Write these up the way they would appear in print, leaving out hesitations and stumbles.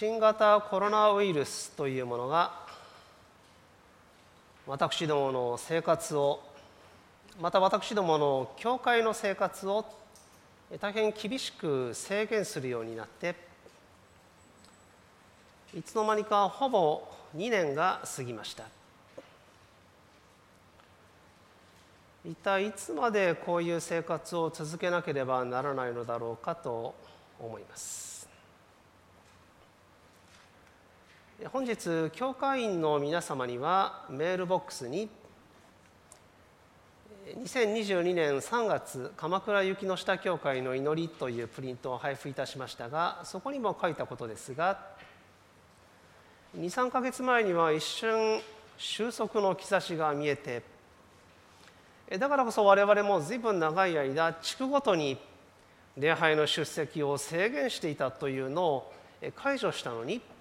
新型コロナウイルスというものが私どもの生活を、また私どもの教会の生活を大変厳しく制限するようになって、いつの間にかほぼ2年が過ぎました。一体いつまでこういう生活を続けなければならないのだろうかと思います。本日教会員の皆様にはメールボックスに2022年3月鎌倉雪の下教会の祈りというプリントを配布いたしましたが、そこにも書いたことですが、2、3ヶ月前には一瞬収束の兆しが見えて、だからこそ我々も随分長い間地区ごとに礼拝の出席を制限していたというのを解除したのに、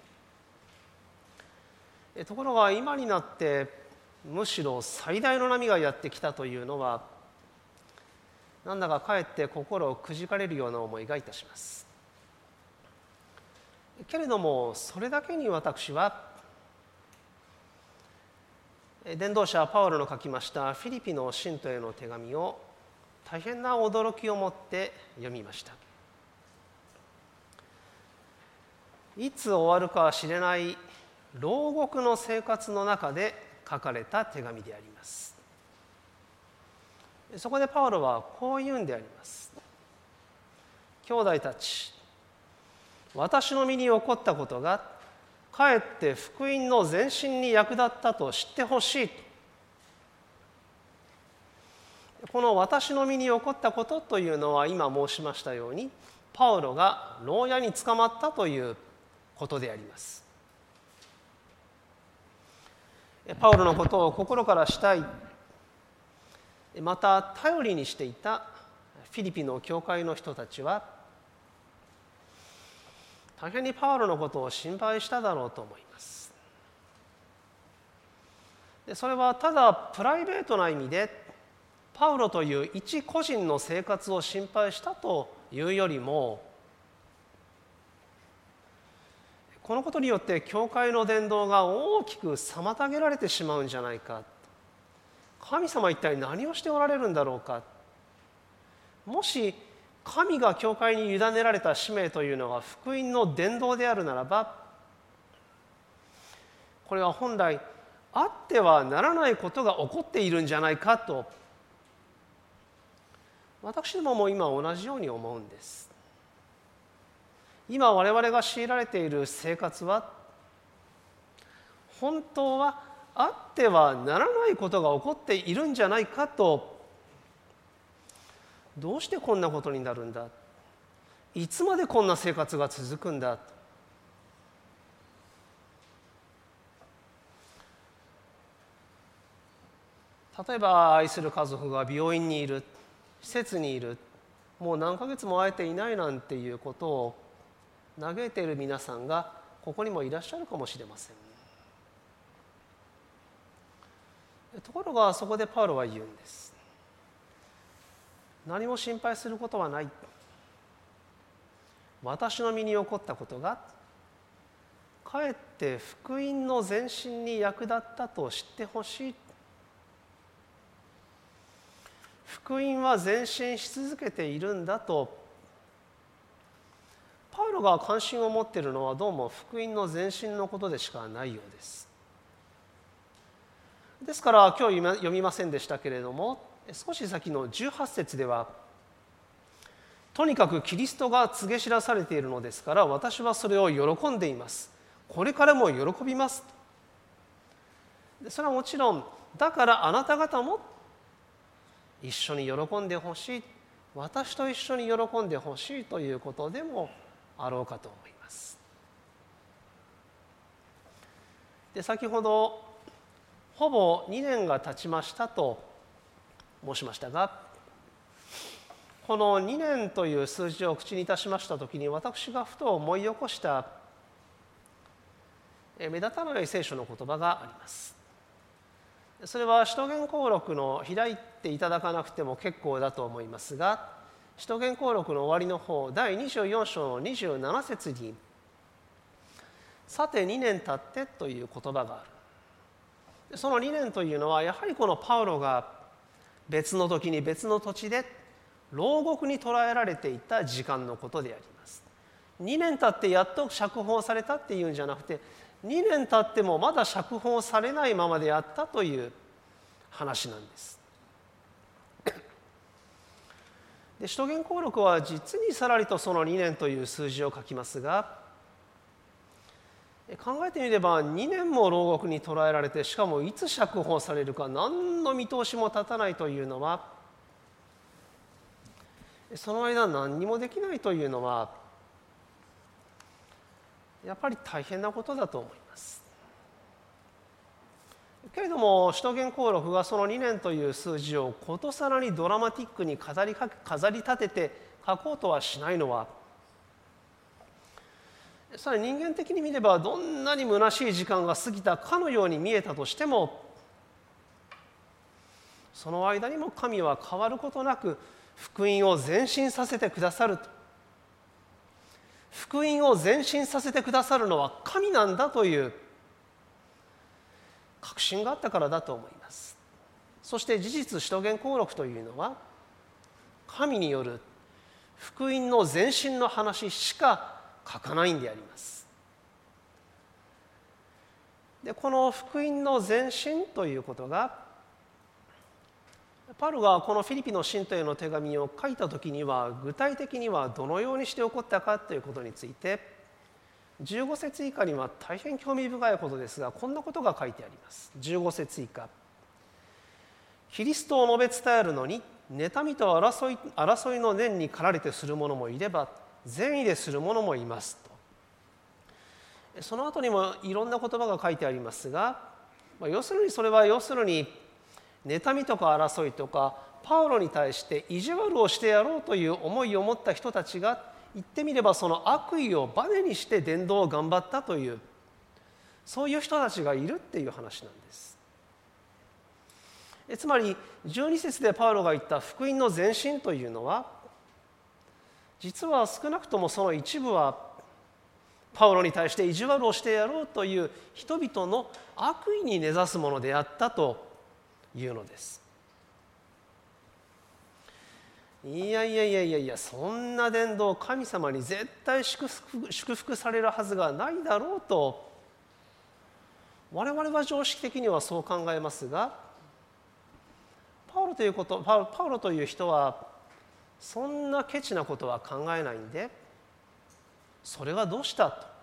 ところが今になってむしろ最大の波がやってきたというのは、なんだかかえって心をくじかれるような思いがいたします。けれどもそれだけに私は伝道者パウロの書きましたフィリピの信徒への手紙を大変な驚きを持って読みました。いつ終わるかは知れない牢獄の生活の中で書かれた手紙であります。そこでパウロはこう言うんであります。兄弟たち、私の身に起こったことがかえって福音の前進に役立ったと知ってほしいと。この私の身に起こったことというのは、今申しましたようにパウロが牢屋に捕まったということであります。パウロのことを心から慕い、また頼りにしていたフィリピの教会の人たちは大変にパウロのことを心配しただろうと思います。それはただプライベートな意味でパウロという一個人の生活を心配したというよりも、このことによって教会の伝道が大きく妨げられてしまうんじゃないか、神様は一体何をしておられるんだろうか、もし神が教会に委ねられた使命というのが福音の伝道であるならば、これは本来あってはならないことが起こっているんじゃないかと、私どもも今同じように思うんです。今我々が強いられている生活は、本当はあってはならないことが起こっているんじゃないかと、どうしてこんなことになるんだ、いつまでこんな生活が続くんだ、例えば愛する家族が病院にいる、施設にいる、もう何ヶ月も会えていないなんていうことを嘆いている皆さんがここにもいらっしゃるかもしれません。ところがそこでパウロは言うんです。何も心配することはない。私の身に起こったことがかえって福音の前進に役立ったと知ってほしい。福音は前進し続けているんだと、パウロが関心を持っているのはどうも福音の前進のことでしかないようです。ですから今日読みませんでしたけれども、少し先の18節では、とにかくキリストが告げ知らされているのですから私はそれを喜んでいます、これからも喜びます。それはもちろんだからあなた方も一緒に喜んでほしい、私と一緒に喜んでほしいということでもあろうかと思います。で、先ほどほぼ2年が経ちましたと申しましたが、この2年という数字を口にいたしましたときに、私がふと思い起こした目立たない聖書の言葉があります。それは使徒言行録の開いていただかなくても結構だと思いますが、使徒言行録の終わりの方、第24章の27節に、 さて2年経ってという言葉がある。その2年というのはやはりこのパウロが別の時に別の土地で牢獄に捕らえられていた時間のことであります。2年経ってやっと釈放されたっていうんじゃなくて、2年経ってもまだ釈放されないままであったという話なんです。で、使徒言行録は実にさらりとその2年という数字を書きますが、考えてみれば2年も牢獄に捕らえられて、しかもいつ釈放されるか何の見通しも立たないというのは、その間何にもできないというのはやっぱり大変なことだと思います。けれども使徒言行録がその2年という数字をことさらにドラマティックに飾り立てて書こうとはしないのは、さらに人間的に見ればどんなに虚しい時間が過ぎたかのように見えたとしても、その間にも神は変わることなく福音を前進させてくださると。福音を前進させてくださるのは神なんだという確信があったからだと思います。そして事実、使徒言行録というのは神による福音の前進の話しか書かないんであります。で、この福音の前進ということが、パウロがこのフィリピの信徒への手紙を書いたときには、具体的にはどのようにして起こったかということについて、15節以下には大変興味深いことですが、こんなことが書いてあります。15節以下。キリストを述べ伝えるのに、妬みと争いの念に駆られてする者もいれば、善意でする者もいますと。その後にもいろんな言葉が書いてありますが、要するにそれは妬みとか争いとかパウロに対して意地悪をしてやろうという思いを持った人たちが、言ってみればその悪意をバネにして伝道を頑張ったという、そういう人たちがいるっていう話なんです。つまり12節でパウロが言った福音の前進というのは、実は少なくともその一部はパウロに対して意地悪をしてやろうという人々の悪意に根ざすものであったというのです。いや、そんな伝道、神様に絶対祝福されるはずがないだろうと、我々は常識的にはそう考えますが、パウロという人はそんなケチなことは考えないんで、それはどうしたと、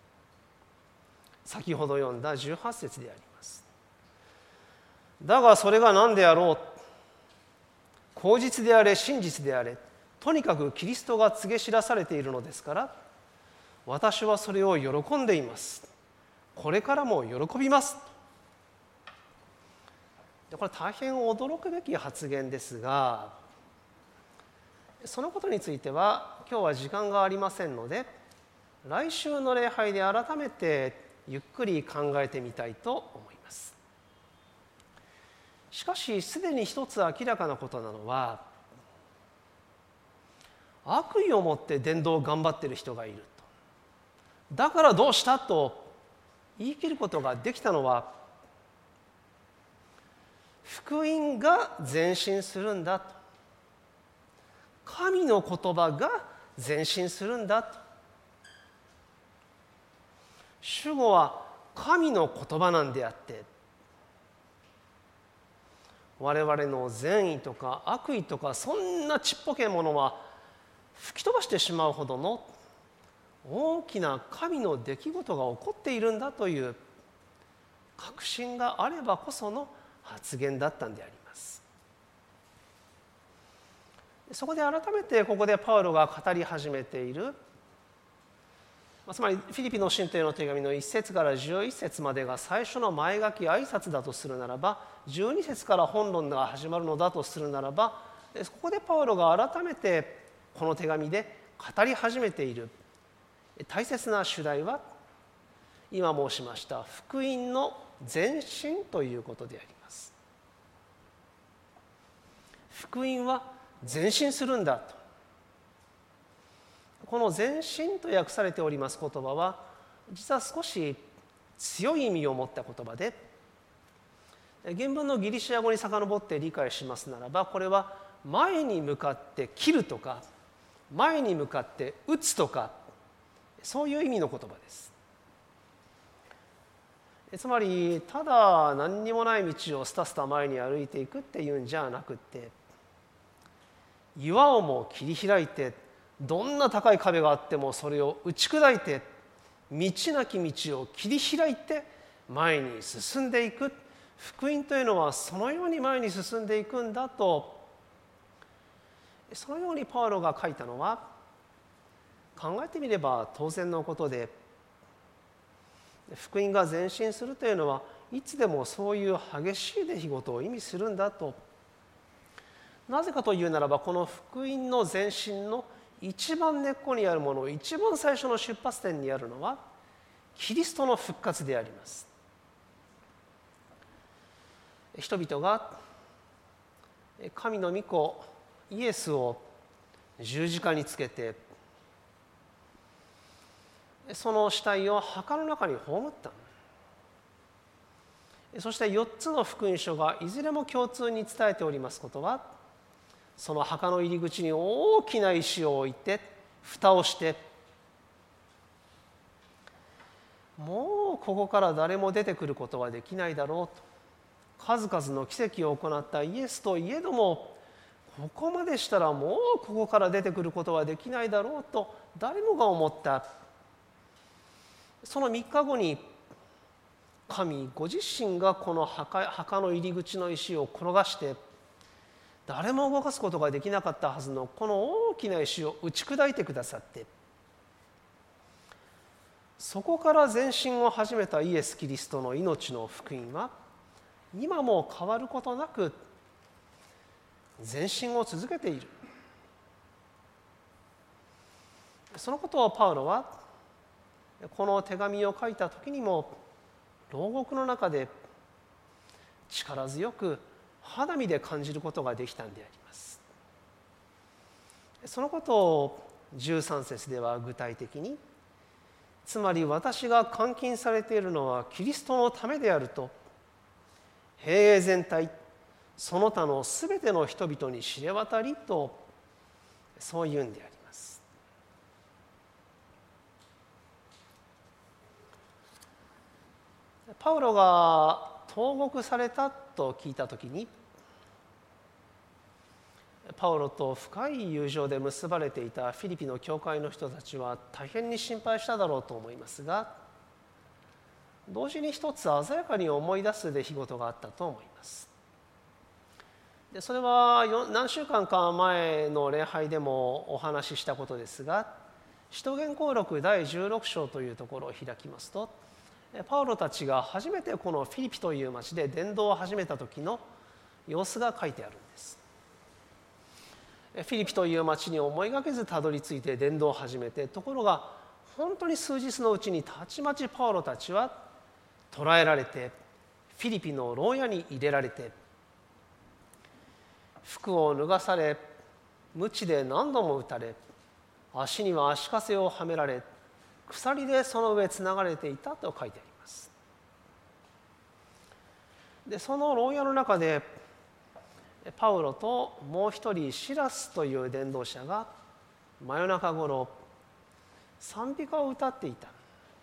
先ほど読んだ18節であります。だがそれが何であろう、口実であれ真実であれ、とにかくキリストが告げ知らされているのですから、私はそれを喜んでいます。これからも喜びます。これ大変驚くべき発言ですが、そのことについては今日は時間がありませんので、来週の礼拝で改めてゆっくり考えてみたいと思います。しかしすでに一つ明らかなことなのは、悪意を持って伝道を頑張っている人がいると。だからどうしたと言い切ることができたのは、福音が前進するんだと、神の言葉が前進するんだと。主語は神の言葉なんであって、我々の善意とか悪意とかそんなちっぽけなものは吹き飛ばしてしまうほどの大きな神の出来事が起こっているんだという確信があればこその発言だったんであります。そこで改めてここでパウロが語り始めている、つまりフィリピの信徒への手紙の1節から11節までが最初の前書き挨拶だとするならば、12節から本論が始まるのだとするならば、ここでパウロが改めてこの手紙で語り始めている大切な主題は、今申しました福音の前進ということであります。福音は前進するんだと。この前進と訳されております言葉は、 実は少し強い意味を持った言葉で、原文のギリシア語に遡って理解しますならば、これは前に向かって切るとか前に向かって打つとか、そういう意味の言葉です。つまりただ何にもない道をスタスタ前に歩いていくっていうんじゃなくって、岩をも切り開いて、どんな高い壁があってもそれを打ち砕いて、道なき道を切り開いて前に進んでいく。福音というのはそのように前に進んでいくんだと、そのようにパウロが書いたのは、考えてみれば当然のことで、福音が前進するというのはいつでもそういう激しい出来事を意味するんだと。なぜかというならば、この福音の前進の一番根っこにあるもの、一番最初の出発点にあるのはキリストの復活であります。人々が神の御子イエスを十字架につけて、その死体を墓の中に葬った。そして4つの福音書がいずれも共通に伝えておりますことは、その墓の入り口に大きな石を置いて蓋をして、もうここから誰も出てくることはできないだろうと、数々の奇跡を行ったイエスといえども、ここまでしたらもうここから出てくることはできないだろうと誰もが思った。その3日後に神ご自身がこの墓の入り口の石を転がして、誰も動かすことができなかったはずのこの大きな石を打ち砕いてくださって、そこから前進を始めたイエス・キリストの命の福音は今も変わることなく前進を続けている。そのことをパウロはこの手紙を書いた時にも牢獄の中で力強く肌身で感じることができたんであります。そのことを13節では具体的に、つまり私が監禁されているのはキリストのためであると、平永全体その他のすべての人々に知れ渡りと、そういうんであります。パウロが投獄されたと聞いたときに、パウロと深い友情で結ばれていたフィリピの教会の人たちは大変に心配しただろうと思いますが、同時に一つ鮮やかに思い出す出来事があったと思います。でそれは何週間か前の礼拝でもお話ししたことですが、使徒言行録第16章というところを開きますと、パウロたちが初めてこのフィリピという町で伝道を始めた時の様子が書いてあるんです。フィリピという町に思いがけずたどり着いて伝道を始めて、ところが本当に数日のうちにたちまちパウロたちは捕らえられて、フィリピの牢屋に入れられて、服を脱がされ、鞭で何度も打たれ、足には足かせをはめられ、鎖でその上つながれていたと書いてあります。でその牢屋の中でパウロともう一人シラスという伝道者が真夜中ごろ賛美歌を歌っていた。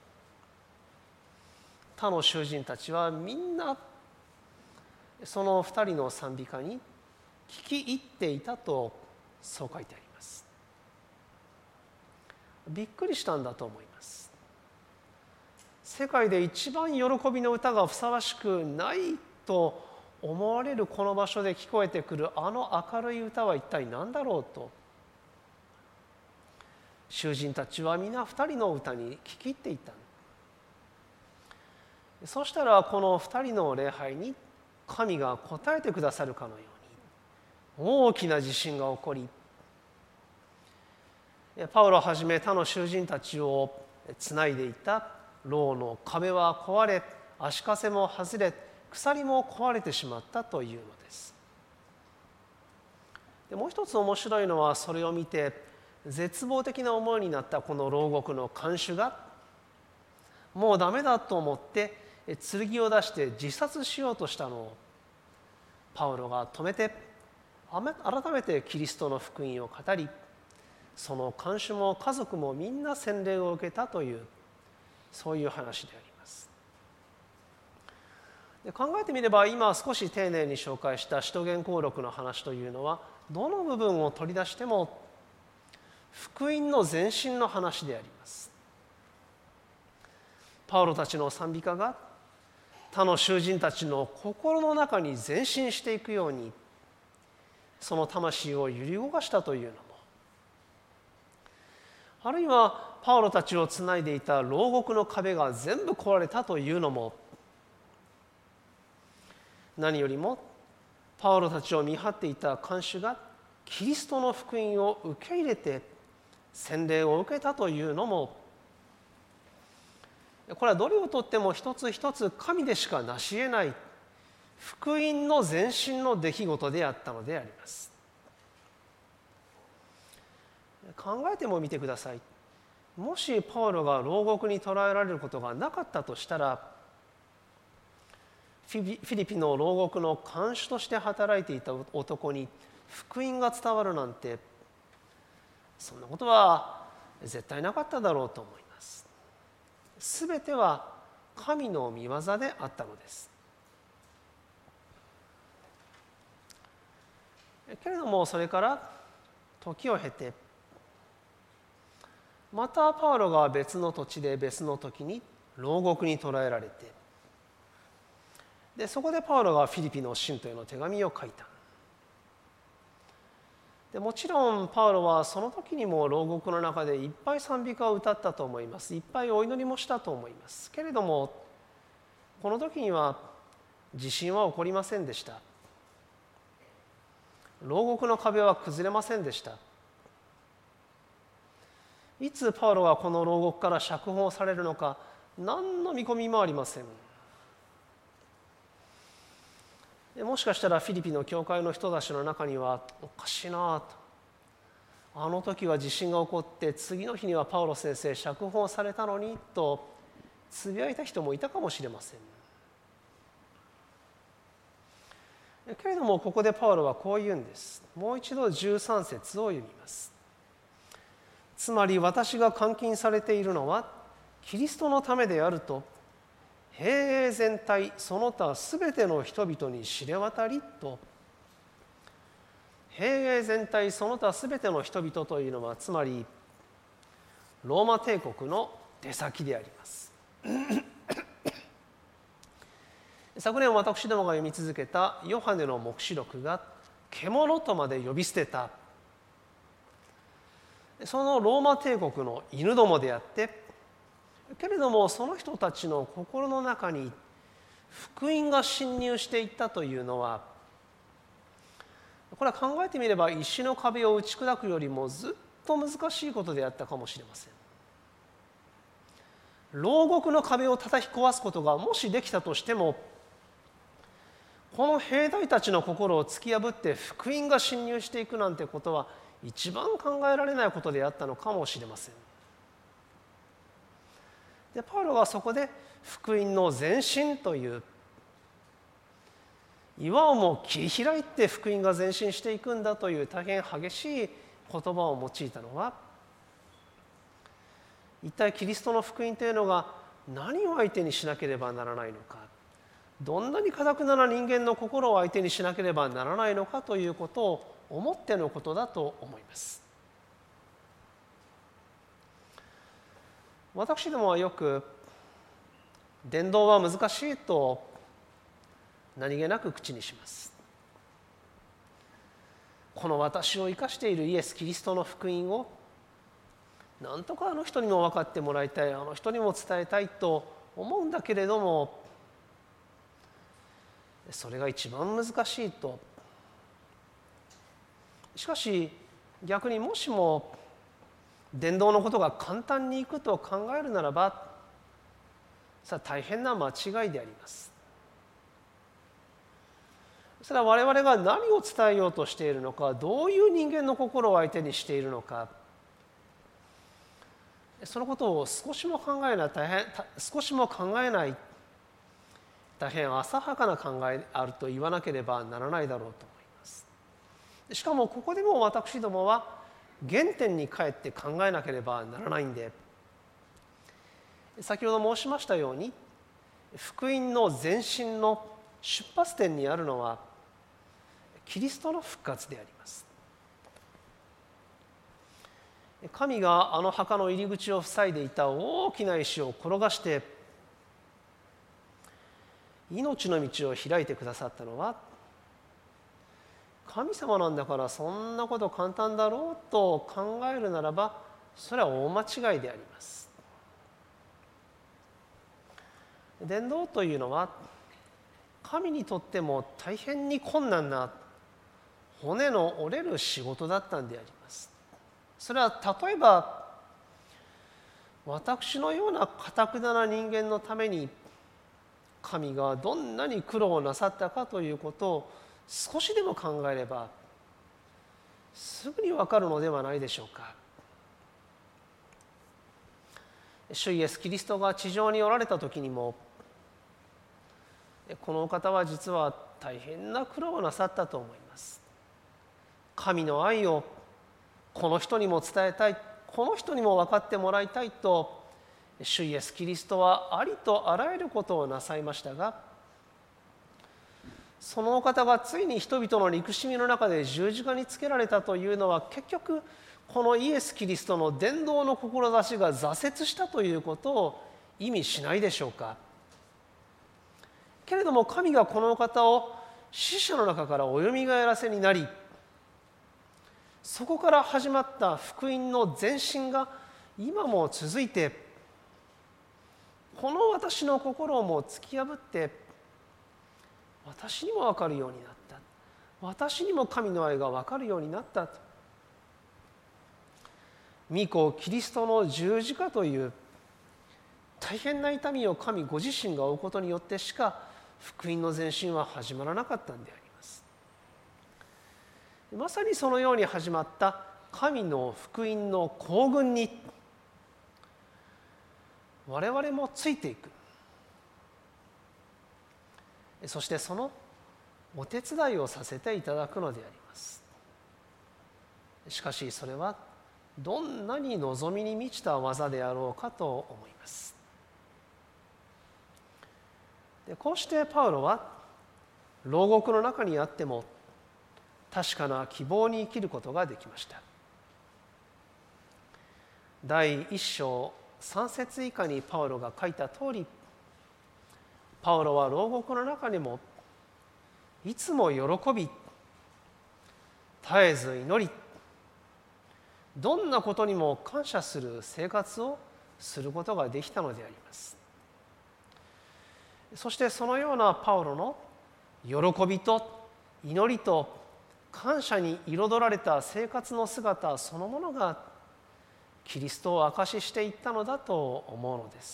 他の囚人たちはみんなその二人の賛美歌に聞き入っていたと、そう書いてあります。びっくりしたんだと思います。世界で一番喜びの歌がふさわしくないと思われるこの場所で聞こえてくるあの明るい歌は一体何だろうと、囚人たちは皆二人の歌に聞き入っていた。そしたらこの二人の礼拝に神が応えてくださるかのように大きな地震が起こり、パウロをはじめ他の囚人たちをつないでいた牢の壁は壊れ、足かせも外れ、鎖も壊れてしまったというのです。でもう一つ面白いのは、それを見て絶望的な思いになったこの牢獄の看守がもうダメだと思って剣を出して自殺しようとしたのをパウロが止めて、改めてキリストの福音を語り、その看守も家族もみんな洗礼を受けたという、そういう話であります。で、考えてみれば、今少し丁寧に紹介した使徒言行録の話というのは、どの部分を取り出しても福音の前進の話であります。パウロたちの賛美歌が他の囚人たちの心の中に前進していくように、その魂を揺り動かしたというのも、あるいはパウロたちをつないでいた牢獄の壁が全部壊れたというのも、何よりもパウロたちを見張っていた看守がキリストの福音を受け入れて洗礼を受けたというのも、これはどれをとっても一つ一つ神でしか成し得ない福音の前進の出来事であったのであります。考えてもみてください。もしパウロが牢獄に捕らえられることがなかったとしたら、フィリピの牢獄の看守として働いていた男に福音が伝わるなんて、そんなことは絶対なかっただろうと思います。すべては神の御業であったのです。けれども、それから時を経て、またパウロが別の土地で別の時に牢獄に捕らえられて、でそこでパウロがフィリピの信徒への手紙を書いた。でもちろんパウロはその時にも牢獄の中でいっぱい賛美歌を歌ったと思います。いっぱいお祈りもしたと思います。けれどもこの時には地震は起こりませんでした。牢獄の壁は崩れませんでした。いつパウロがこの牢獄から釈放されるのか、何の見込みもありません。もしかしたらフィリピンの教会の人たちの中には、おかしいなと、あの時は地震が起こって次の日にはパウロ先生釈放されたのにとつぶやいた人もいたかもしれません。けれどもここでパウロはこう言うんです。もう一度13節を読みます。つまり私が監禁されているのはキリストのためであると、平永全体その他すべての人々に知れ渡りと。平永全体その他すべての人々というのは、つまりローマ帝国の出先であります昨年私どもが読み続けたヨハネの黙示録が獣とまで呼び捨てた、そのローマ帝国の犬どもであって、けれどもその人たちの心の中に福音が侵入していったというのは、これは考えてみれば石の壁を打ち砕くよりもずっと難しいことであったかもしれません。牢獄の壁を叩き壊すことがもしできたとしても、この兵隊たちの心を突き破って福音が侵入していくなんてことは一番考えられないことであったのかもしれません。でパウロはそこで福音の前進という岩をも切り開いて福音が前進していくんだという大変激しい言葉を用いたのは、一体キリストの福音というのが何を相手にしなければならないのか、どんなに堅くなな人間の心を相手にしなければならないのかということを思ってのことだと思います。私どもはよく伝道は難しいと何気なく口にします。この私を生かしているイエス・キリストの福音をなんとかあの人にも分かってもらいたい、あの人にも伝えたいと思うんだけれども、それが一番難しいと。しかし逆にもしも伝道のことが簡単にいくと考えるならば、それは大変な間違いであります。それは我々が何を伝えようとしているのか、どういう人間の心を相手にしているのか、 そのことを少しも考えない大変浅はかな考えであると言わなければならないだろうと思います。しかもここでも私どもは原点に帰って考えなければならないんで、先ほど申しましたように福音の前進の出発点にあるのはキリストの復活であります。神があの墓の入り口を塞いでいた大きな石を転がして命の道を開いてくださったのは、神様なんだからそんなこと簡単だろうと考えるならば、それは大間違いであります。伝道というのは神にとっても大変に困難な骨の折れる仕事だったんであります。それは例えば私のような頑なな人間のために神がどんなに苦労をなさったかということを少しでも考えればすぐに分かるのではないでしょうか。主イエスキリストが地上におられた時にもこのお方は実は大変な苦労をなさったと思います。神の愛をこの人にも伝えたい、この人にも分かってもらいたいと主イエスキリストはありとあらゆることをなさいましたが、そのお方がついに人々の憎しみの中で十字架につけられたというのは、結局このイエス・キリストの伝道の志が挫折したということを意味しないでしょうか。けれども神がこのお方を死者の中からおよみがえらせになり、そこから始まった福音の前進が今も続いて、この私の心をも突き破って私にも分かるようになった、私にも神の愛が分かるようになったと。御子キリストの十字架という大変な痛みを神ご自身が負うことによってしか福音の前進は始まらなかったんであります。まさにそのように始まった神の福音の行軍に我々もついていく、そしてそのお手伝いをさせていただくのであります。しかしそれはどんなに望みに満ちた技であろうかと思います。でこうしてパウロは牢獄の中にあっても確かな希望に生きることができました。第1章3節以下にパウロが書いた通り、パウロは牢獄の中にもいつも喜び、絶えず祈り、どんなことにも感謝する生活をすることができたのであります。そしてそのようなパウロの喜びと祈りと感謝に彩られた生活の姿そのものがキリストを証ししていったのだと思うのです。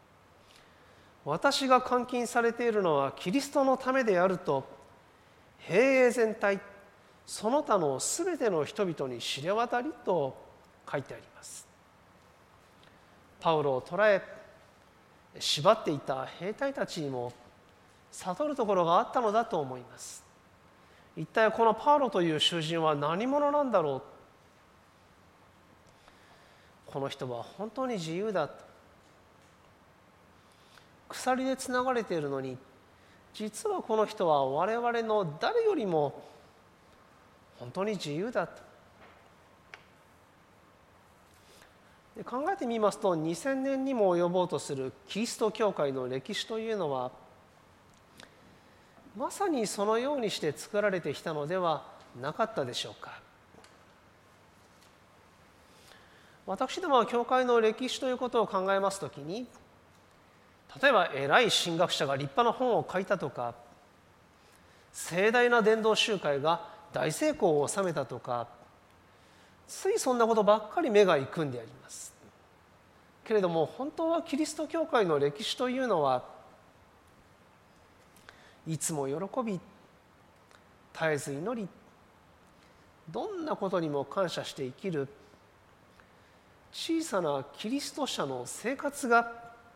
私が監禁されているのはキリストのためであると、平永全体その他のすべての人々に知れ渡りと書いてあります。パウロを捕らえ縛っていた兵隊たちにも悟るところがあったのだと思います。一体このパウロという囚人は何者なんだろう、この人は本当に自由だ、鎖でつながれているのに実はこの人は我々の誰よりも本当に自由だと。で考えてみますと、2000年にも及ぼうとするキリスト教会の歴史というのはまさにそのようにして作られてきたのではなかったでしょうか。私どもは教会の歴史ということを考えますときに、例えば偉い神学者が立派な本を書いたとか、盛大な伝道集会が大成功を収めたとか、ついそんなことばっかり目が行くんであります。けれども本当はキリスト教会の歴史というのはいつも喜び、絶えず祈り、どんなことにも感謝して生きる小さなキリスト者の生活が、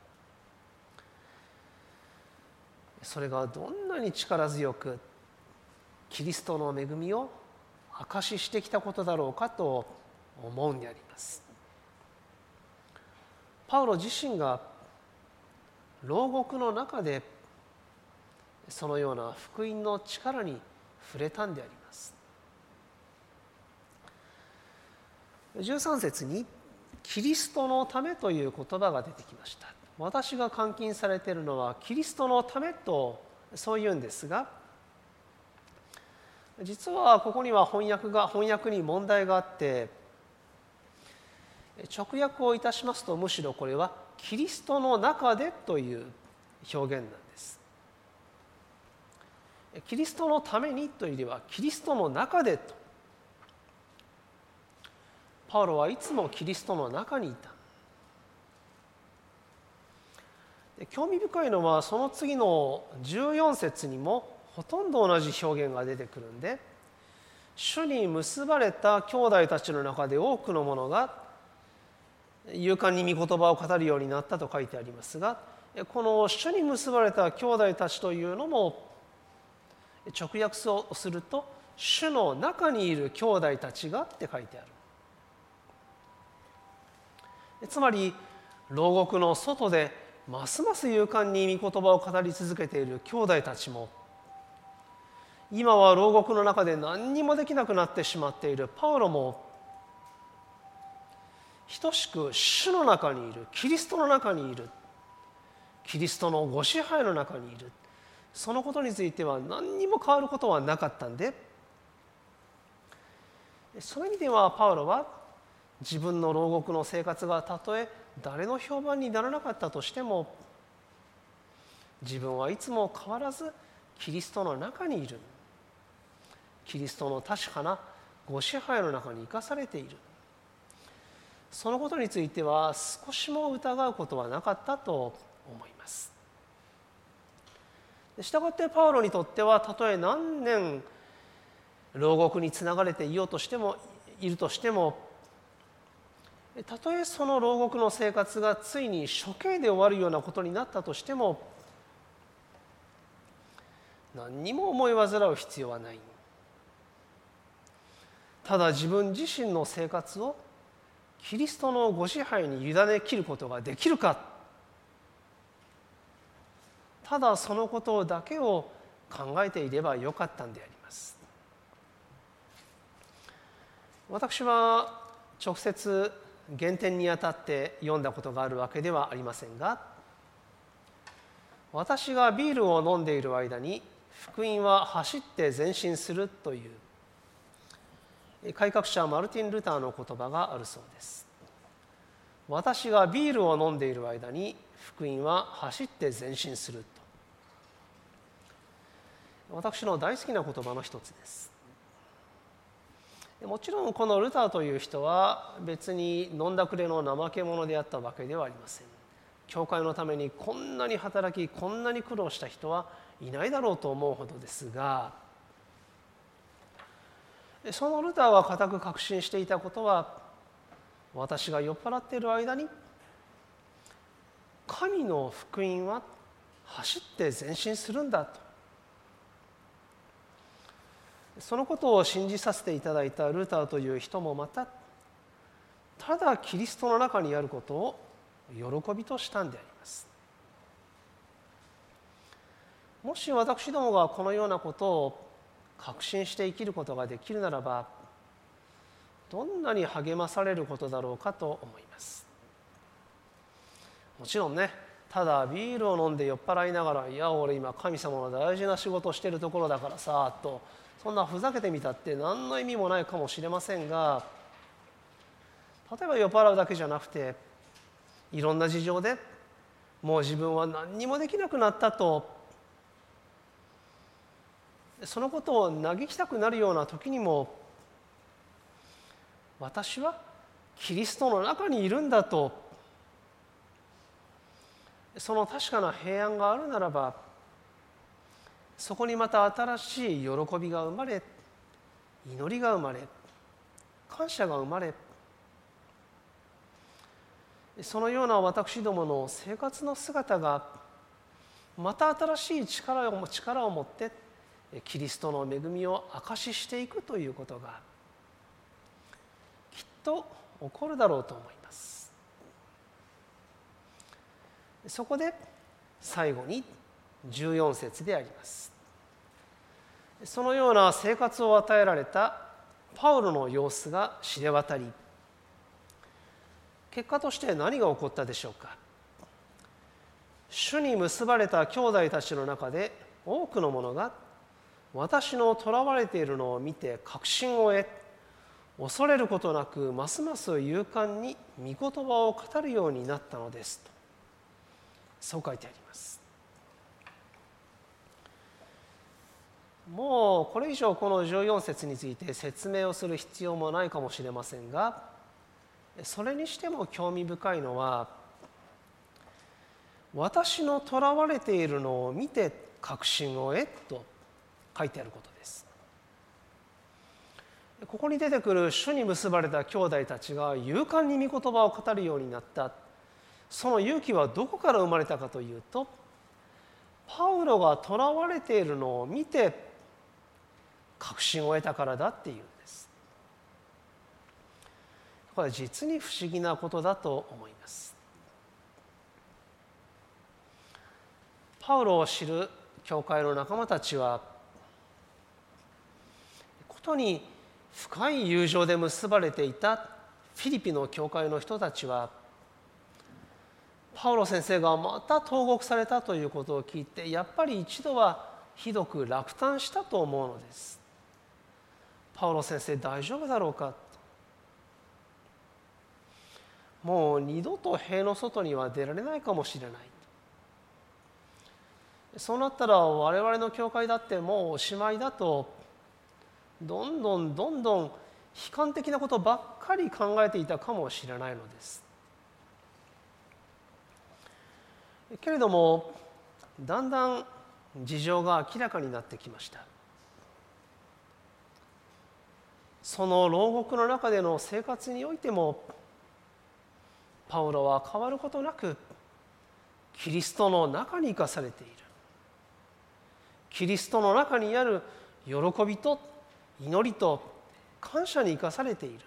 それがどんなに力強くキリストの恵みを証ししてきたことだろうかと思うんであります。パウロ自身が牢獄の中でそのような福音の力に触れたんであります。13節にキリストのためという言葉が出てきました。私が監禁されているのはキリストのためとそう言うんですが、実はここには翻訳に問題があって、直訳をいたしますとむしろこれはキリストの中でという表現なんです。キリストのためにというよりはキリストの中でと。パウロはいつもキリストの中にいた。興味深いのはその次の14節にもほとんど同じ表現が出てくるんで、主に結ばれた兄弟たちの中で多くの者が勇敢に御言葉を語るようになったと書いてありますが、この主に結ばれた兄弟たちというのも直訳をすると主の中にいる兄弟たちがって書いてある。つまり牢獄の外でますます勇敢に御言葉を語り続けている兄弟たちも、今は牢獄の中で何にもできなくなってしまっているパウロも、等しく主の中にいる、キリストの中にいる、キリストのご支配の中にいる、そのことについては何にも変わることはなかったんで、そういう意味ではパウロは自分の牢獄の生活がたとえ誰の評判にならなかったとしても、自分はいつも変わらずキリストの中にいる、キリストの確かなご支配の中に生かされている、そのことについては少しも疑うことはなかったと思います。したがってパウロにとっては、たとえ何年牢獄につながれているとしても、たとえその牢獄の生活がついに処刑で終わるようなことになったとしても、何にも思い煩う必要はない。ただ自分自身の生活をキリストのご支配に委ねきることができるか、ただそのことだけを考えていればよかったんであります。私は直接原点にあたって読んだことがあるわけではありませんが、私がビールを飲んでいる間に福音は走って前進するという改革者マルティン・ルターの言葉があるそうです。私がビールを飲んでいる間に福音は走って前進すると、私の大好きな言葉の一つです。もちろんこのルターという人は別に飲んだくれの怠け者であったわけではありません。教会のためにこんなに働き、こんなに苦労した人はいないだろうと思うほどですが、そのルターが固く確信していたことは、私が酔っ払っている間に神の福音は走って前進するんだと、そのことを信じさせていただいたルターという人もまた、ただキリストの中にあることを喜びとしたんであります。もし私どもがこのようなことを確信して生きることができるならば、どんなに励まされることだろうかと思います。もちろんね、ただビールを飲んで酔っ払いながら、いや俺今神様の大事な仕事をしているところだからさと、そんなふざけてみたって何の意味もないかもしれませんが、例えば酔っ払うだけじゃなくて、いろんな事情でもう自分は何にもできなくなったと、そのことを嘆きたくなるような時にも、私はキリストの中にいるんだと、その確かな平安があるならば、そこにまた新しい喜びが生まれ、祈りが生まれ、感謝が生まれ、 そのような私どもの生活の姿がまた新しい力を持ってキリストの恵みを証ししていくということがきっと起こるだろうと思います。そこで最後に14節であります。そのような生活を与えられたパウロの様子が知れ渡り、結果として何が起こったでしょうか。主に結ばれた兄弟たちの中で多くの者が私の囚われているのを見て確信を得、恐れることなくますます勇敢に御言葉を語るようになったのですと、そう書いてあります。もうこれ以上この14節について説明をする必要もないかもしれませんが、それにしても興味深いのは、私の囚われているのを見て確信を得と書いてあることです。ここに出てくる主に結ばれた兄弟たちが勇敢に御言葉を語るようになった、その勇気はどこから生まれたかというと、パウロが囚われているのを見て確信を得たからだっていうんです。これは実に不思議なことだと思います。パウロを知る教会の仲間たちは、ことに深い友情で結ばれていたフィリピの教会の人たちは、パウロ先生がまた投獄されたということを聞いて、やっぱり一度はひどく落胆したと思うのです。パウロ先生大丈夫だろうか、もう二度と塀の外には出られないかもしれない。そうなったら我々の教会だってもうおしまいだと、どんどん悲観的なことばっかり考えていたかもしれないのです。けれどもだんだん事情が明らかになってきました。その牢獄の中での生活においても、パウロは変わることなくキリストの中に生かされている。キリストの中にある喜びと祈りと感謝に生かされている。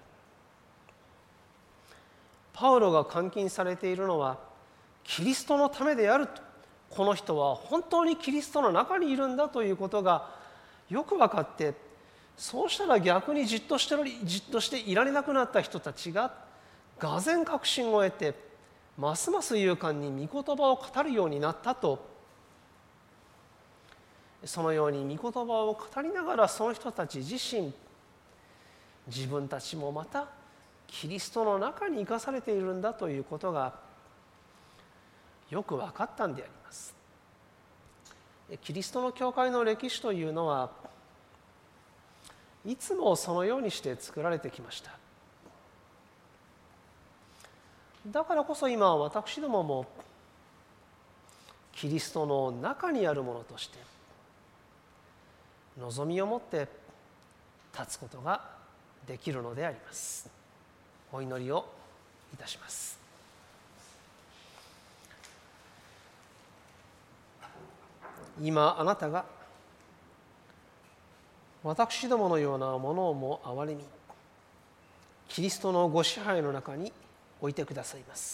パウロが監禁されているのはキリストのためであると、この人は本当にキリストの中にいるんだということがよく分かって、そうしたら逆にじっとしていられなくなった人たちががぜん確信を得て、ますます勇敢に御言葉を語るようになったと。そのように御言葉を語りながら、その人たち自身、自分たちもまたキリストの中に生かされているんだということがよく分かったんであります。キリストの教会の歴史というのはいつもそのようにして作られてきました。だからこそ今私どももキリストの中にあるものとして望みを持って立つことができるのであります。お祈りをいたします。今あなたが私どものようなものをも憐れみ、キリストのご支配の中に置いてくださいます。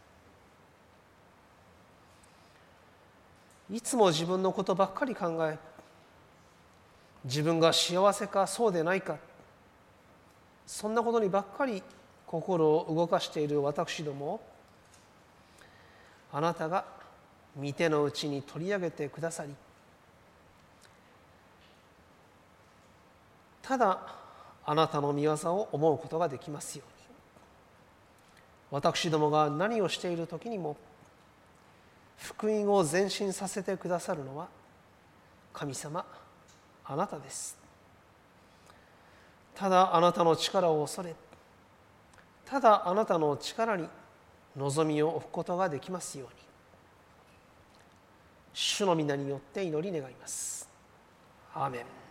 いつも自分のことばっかり考え、自分が幸せかそうでないか、そんなことにばっかり心を動かしている私どもを、あなたが御手のうちに取り上げてくださり、ただあなたの御業を思うことができますように、私どもが何をしている時にも福音を前進させてくださるのは神様あなたです。ただあなたの力を恐れ、ただあなたの力に望みを置くことができますように、主の皆によって祈り願います。アーメン。